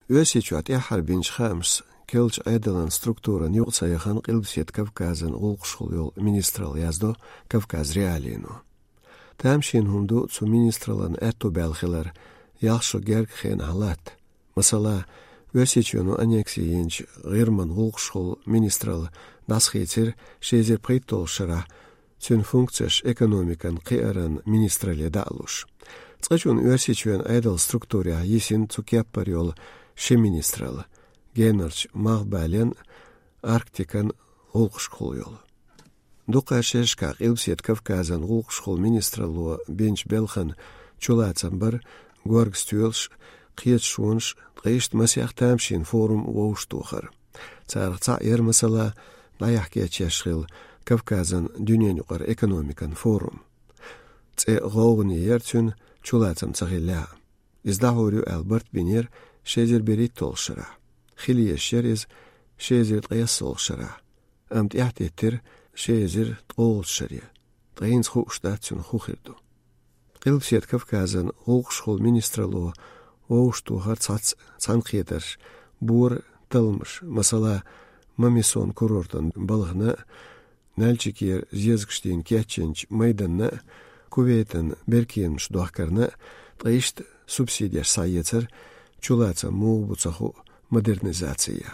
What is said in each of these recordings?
Ösüçüat حربينش خامس كيلش أيضاً ستركتورا نيوقصا يخان قلبسيت كفكازن غلقشخل يول مينسترال يازدو كفكاز ريالينو. تامشين هندو تسو مينسترالان أتو بالخلر يالشو جيرك خين علات. مثلا Ösüçünu anneksiyinç غيرمن غلقشخل مينسترال داسخيتر شيزر بريتول شرح تون فونكتش экономикан قيرن مينسترالي دالوش. تقجون Ösüçüen أيضاً ستركتوريا يسين تسوكيابر يول شمينسترال جينرش مغبالين أركتيكان غلقشخل يول. دوقا ششكا قلبسيت كفكازن غلقشخل مينسترالو بينش بلخن چولاتسنبر غورغستيولش قيت شونش قيشت مسيح تامشين فورم ووشتوخر. تارقصا مثلا لا يحكي تشخيل كفكازن دنيا نقر экономикан فورم. تي غوغني يرتون چولاتم تغيلا. إزدهوريو ألبرت بينير شيزر بريت تولشرح. خلي الشريز شيزر تغيصولشرح. أمت احتيتر شيزر تغولشريا. تغينز خوشتاتسون خوخردو. قلبسيت كفكازن غوغشخول مينسترالو ووشتوخر تانقيتر بور تلمش مثلا ماميسون كورورتن بالغنا نالچيكير زيزكشتين كياتشنج ميدنا كويتن بركينش دوحكرنا تغيشت سубсидияш сайетер чулаца муубуцаху модернизация.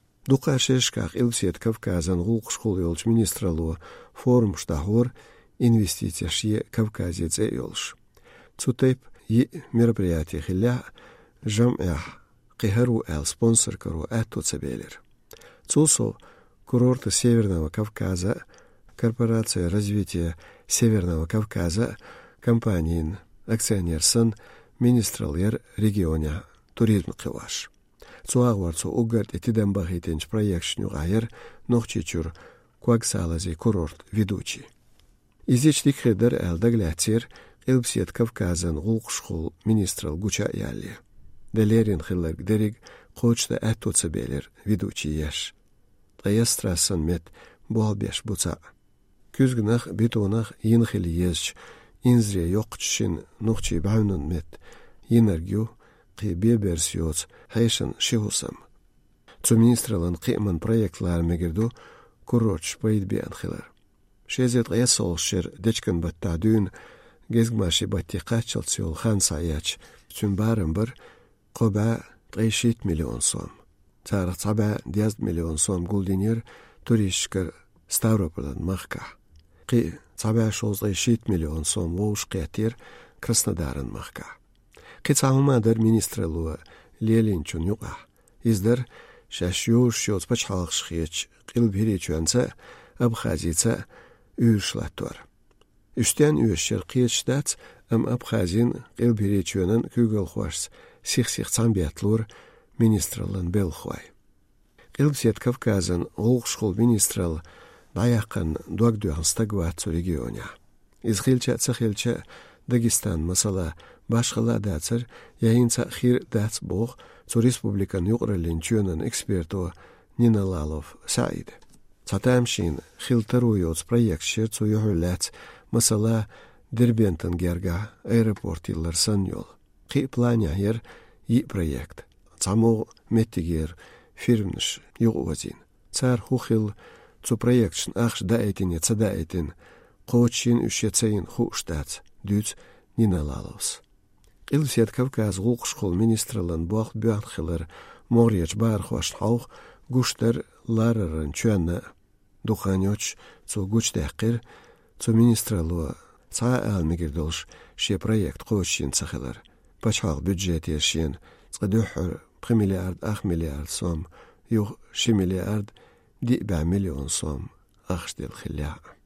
Дукашешках илсет Кавказан гулқшхул йолч министралу форум штахор инвестицияшие Кавказец йолш. Цутейп и мероприятие хиля жам'ях قهروا спонсор кару эту цебелер. Цусо курорты Северного Кавказа, корпорация развития Северного Кавказа, компании акционер сын министралер регионя туризм кываш. Цуагварцу угард этиден бахитенч проектшню гайер нохчичур кваксалази курорт ведучий. Изичтик хедер элдаглятер илбсет Кавказан гулқшхул министрал гуча ялли. Делерин хиллерг дериг қочта эту цебелер ведучий яш. Таястрасан мет буалбеш буца. Күзгнах битонах йинхили езч инзре йоқчшин нухчи баунун мет йинергю қи беберсиоц хайшан шихусам. Цу министралан қиман проектлар мегерду курорч байдбиан хилар. Шезет гаясолшер дечкан баттадун гезгмаши баттиқачалциол хан саяч цюмбарымбар قبع 300 مليون сом. Царах цаба 10 миллион сом гулдинер туришкар Ставропольдан махка. Қи цаба шоз 300 миллион сом воуш қятер Краснодаран махка. Қи цаумадар министралуа лелинчун юqa. Издар шашюш шоз пачхалықшхеч қилбиречуанца Абхазица үйшлаттуар. Үштен үйшер қиетштац Абхазин қилбиречуанан күгілхуарс сих цамбиатлур министралан белхуай. Илбсет Кавказан غلقشخول министрал даяққан дуагдуанстагвацу регионя. Изхилча цахилча Дагестан масала башқала дацар яинца хир дац бог цу республикан юқралин чуянан эксперту Нина Лалов Саид. Цатамшин хилтаруйоц проектшер цу юхулац масала Дербентан герга аэропортиллар саньол. Қи планя ер и проект. Цамо меттигер фирмнш югвазин. Цар хухил цу проектшн ахш даэтин цадаэтин қочин үшецейн хуштац дюц Нина Лаловс. Илсет Кавказ гулқшхул министралан буақ бюанхилар морьяч бархваш хаух гуштар лараран чуанна духанёч цу гучтақир цу министралуа ца алмигирдолш ше проект қочин цахилар. Пачхал бюджет ешен цадухр 3 миллиард 8 миллиард сом юх 6 миллиард 10 миллион сом ахштел хиля.